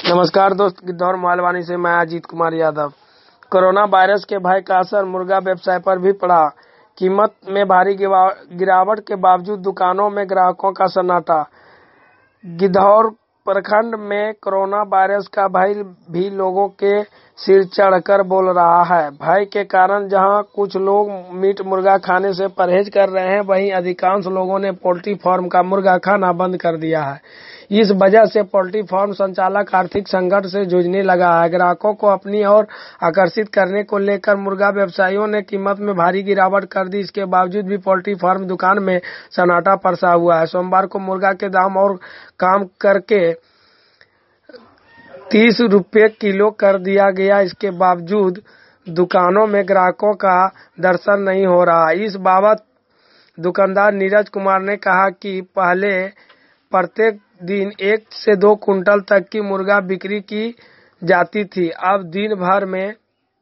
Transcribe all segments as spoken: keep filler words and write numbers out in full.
नमस्कार दोस्त, गिद्धौर मालवानी से मैं अजीत कुमार यादव। कोरोना वायरस के भय का असर मुर्गा व्यवसाय पर भी पड़ा। कीमत में भारी गिरावट के बावजूद दुकानों में ग्राहकों का सन्नाटा। गिद्धौर प्रखंड में कोरोना वायरस का भय भी लोगों के सिर चढ़कर बोल रहा है। भय के कारण जहां कुछ लोग मीट मुर्गा खाने से परहेज कर रहे हैं, वहीं अधिकांश लोगों ने पोल्ट्री फार्म का मुर्गा खाना बंद कर दिया है। इस वजह से पोल्ट्री फार्म संचालक आर्थिक संकट से जूझने लगा है। ग्राहकों को अपनी ओर आकर्षित करने को लेकर मुर्गा व्यवसायियों ने कीमत में भारी गिरावट कर दी। इसके बावजूद भी पोल्ट्री फार्म दुकान में सन्नाटा पसरा हुआ है। सोमवार को मुर्गा के दाम और काम करके तीस रुपये किलो कर दिया गया। इसके बावजूद दुकानों में ग्राहकों का दर्शन नहीं हो रहा। इस बाबत दुकानदार नीरज कुमार ने कहा कि पहले प्रत्येक दिन एक से दो कुंटल तक की मुर्गा बिक्री की जाती थी, अब दिन भर में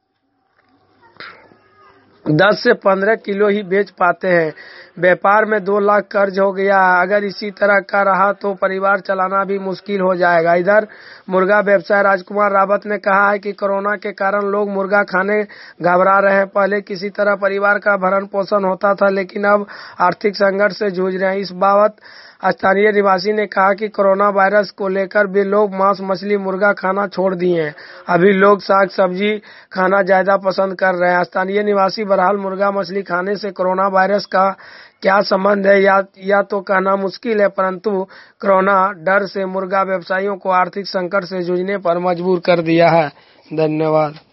दस से पंद्रह किलो ही बेच पाते हैं। व्यापार में दो लाख कर्ज हो गया है। अगर इसी तरह का रहा तो परिवार चलाना भी मुश्किल हो जाएगा। इधर मुर्गा व्यवसायी राजकुमार रावत ने कहा है कि कोरोना के कारण लोग मुर्गा खाने घबरा रहे हैं। पहले किसी तरह परिवार का भरण पोषण होता था, लेकिन अब आर्थिक संकट से जूझ रहे हैं। इस बाबत स्थानीय निवासी ने कहा कि कोरोना वायरस को लेकर भी लोग मांस मछली मुर्गा खाना छोड़ दिए हैं। अभी लोग साग सब्जी खाना ज्यादा पसंद कर रहे हैं। स्थानीय निवासी बहरहाल मुर्गा मछली खाने से कोरोना वायरस का क्या संबंध है या, या तो कहना मुश्किल है, परंतु कोरोना डर से मुर्गा व्यवसायियों को आर्थिक संकट से जूझने पर मजबूर कर दिया है। धन्यवाद।